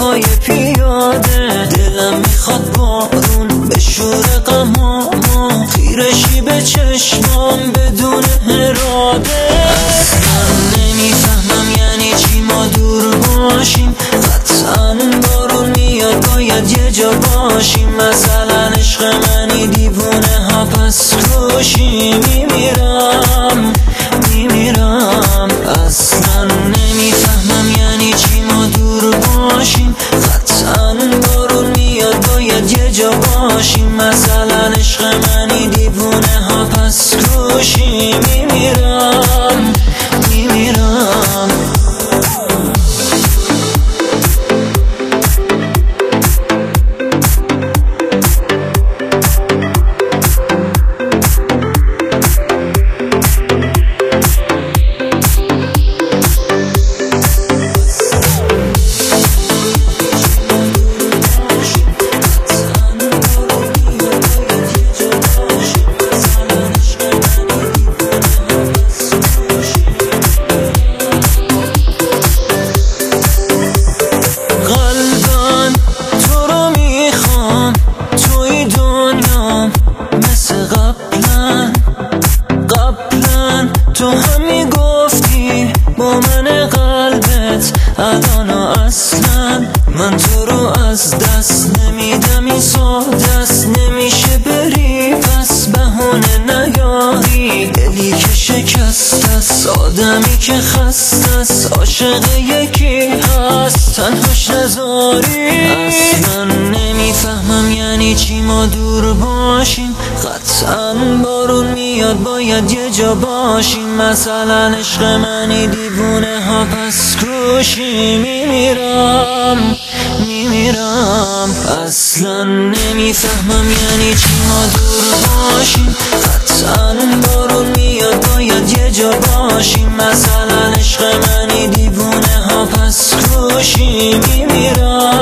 پای پیاده. دلم میخواد بارون به شور غمامو، خیرشی به چشمام بدون اراده. اصلا نمیفهمم یعنی چی ما دور باشیم، قطعا بارون میاد باید یه جا باشیم. مثلا عشق منی دیوونه ها پس کشی. میمیرم اصلا نمیفهمم یعنی چی ما دور باشیم، قطعا بارون میاد باید یه جا باشیم. مثلا عشق منی دیوونه ها پس کشی. میمیرم تو هم میگفتی با من قلبت الان اصلا من تو رو از دست نمیدم. این ساده است نمیشه بری پس بهونه نیاری. دلی که شکست است، آدمی که خسته است، عاشق یکی هست تنهاش نذاری. اصلا نمیفهمم یعنی چی ما دور باشیم، قطعا بارون میاد باید یه جا باشیم. مثلا عشق منی دیوونه ها پس کشی. میمیرم اصلا نمیفهمم یعنی چی ما دور باشیم، قطعا بارون میاد باید یه جا باشیم. مثلا عشق منی دیوونه ها پس کشی. میمیرم